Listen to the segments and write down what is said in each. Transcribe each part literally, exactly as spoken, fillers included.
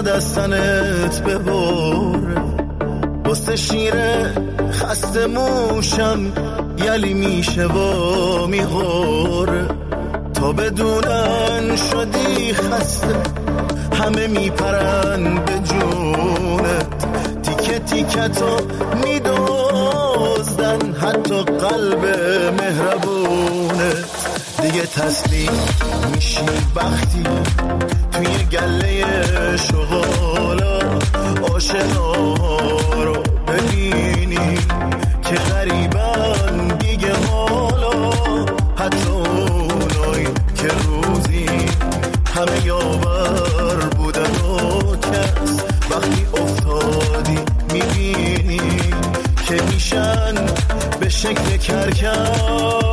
میخواد از تنت ببره، واسه شیره خسته موشم یلی میشه و میغوره، تا بدونن شدی خسته همه میپرن به جونت، تیکه تیکتو میدوزدن حتی قلب مهربونت. دیگه تسلیم میشی وقتی توی گله شغالا عاشقا رو ببینی که غریبن دیگه حالا، حتی اونایی که روزی همه یاور بودن و کس وقتی افتادی میبینی که میشن به شکل کرکس.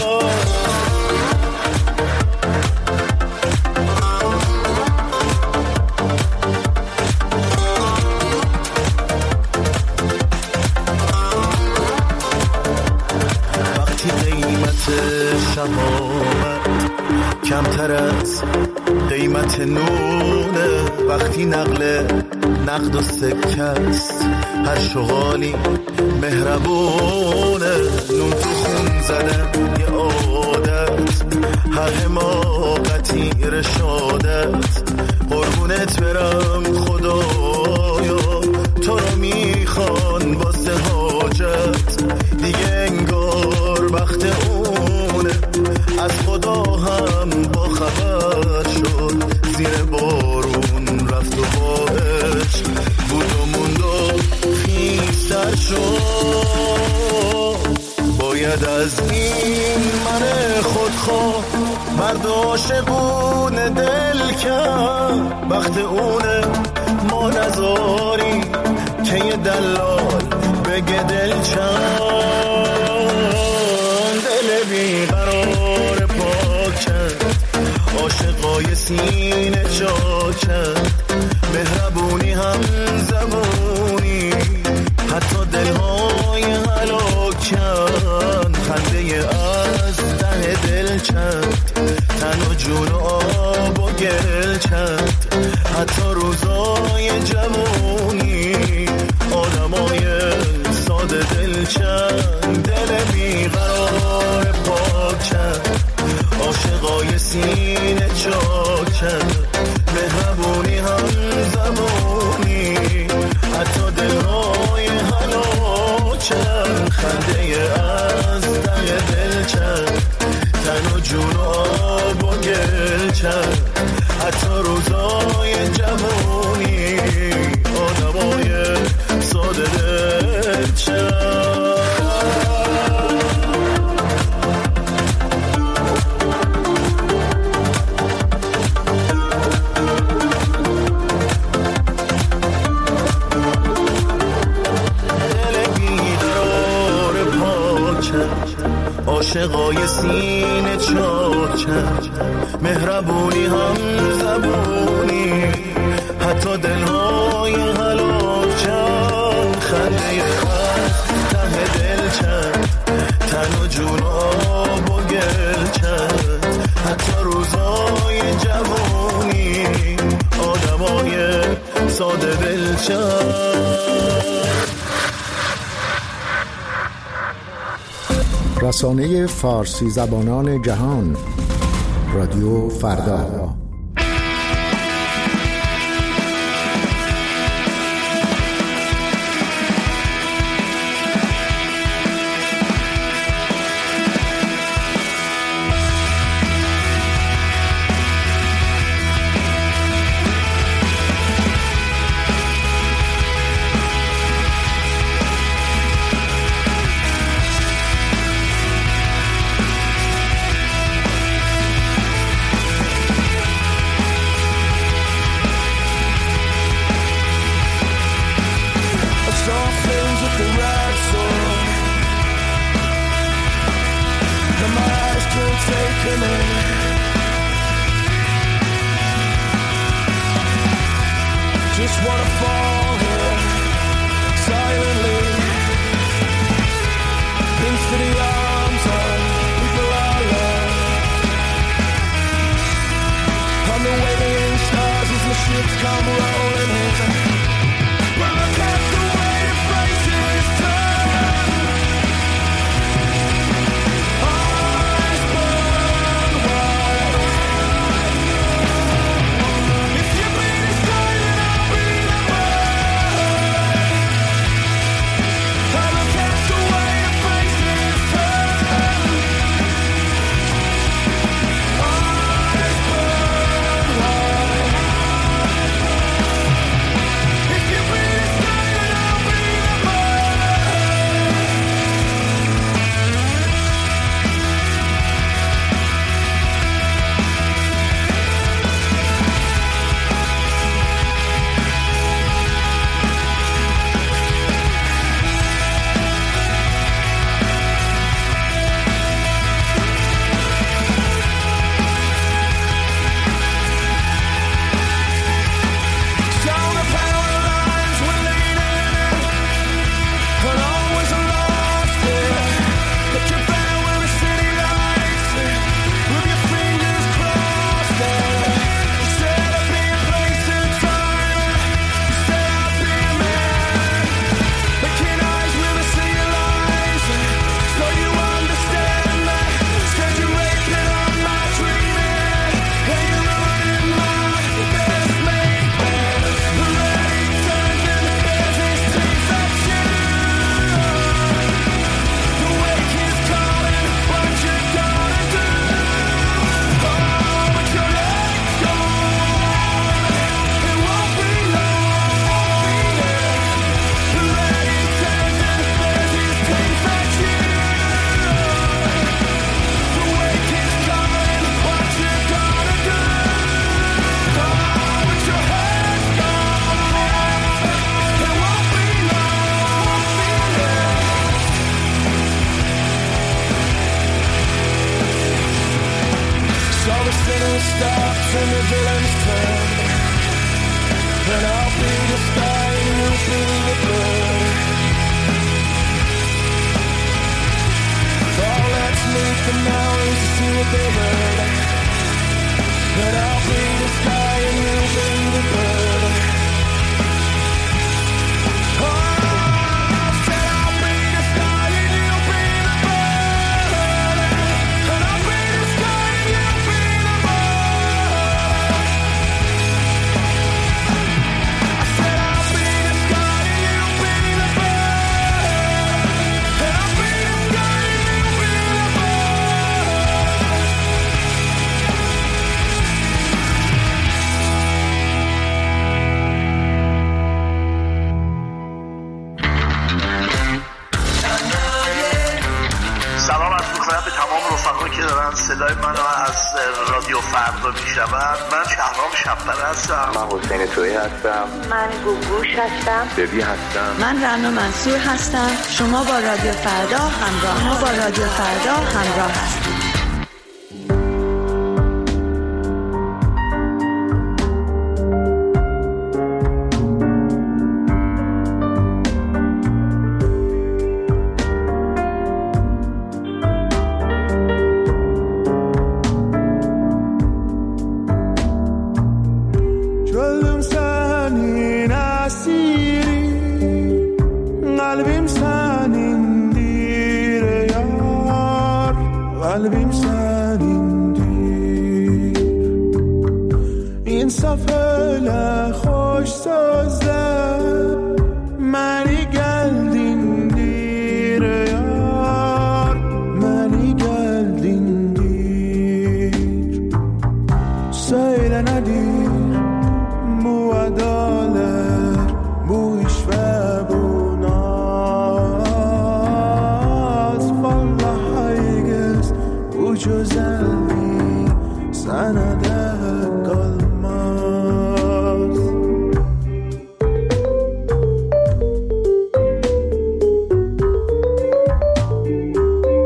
شهامت کمتر از قیمت نونه، وقتی نقل نقد و سکست هر شغالی مهربونه، نون تو خون زدن یه عادت هر حماقتی رشادت، قربونت برم خدایا تو رو میخوان واسه حاجت، دیگه انگار وقت اونه از خدا هم با خبر شد، زیر بارون رفت و با عشق بود و موند و خیستر شد. باید از این من خودخواه مرد عاشقون دل کرد، وقت اونه ما نزاری که یه دلال بگه دل چند، دل بیقرار پاک کرد عاشقای سینه جا کرد، مهربونی هم زبونی حتی دلهای هلاک کرد، خنده از ته دل چند تن و جون و آب و گل چند، حتی روزای جوونی آدمای ساده دل چند، دل بیقرار پاک چند عاشقای سینه جا چند، مهربونی هم زبونی حتی دلهای هلاک چند، خنده از ته دل چند تن و جون و آب و گل چند، حتی روزای جوونی آدمای ساده دل چند. عاشقای سینه چاچند، مهربونی هم زبونی حتی دلهای هلاک چند، خنده خست ته دل چند تن و جون و آب و گل چند، حتی روزای جوانی آدمای ساده دل چند. رسانه فارسی زبانان جهان رادیو فردا. Just wanna fall here silently into the arms of people I love. I'm the waiting stars as the ships come rolling it stops and the villains turn, then I'll be the sky and you'll be the bird. Oh, let's meet the mountains to see what they heard, then I'll be the sky and you'll be the bird. که دارن صدای منو از رادیو فردا میشنون. من شهرام شب‌پره هستم. من حسین تویی هستم. من گوگوش هستم. ببی هستم. من رنا منصور هستم. شما با رادیو فردا همراه ما با رادیو فردا همراه هستید. Another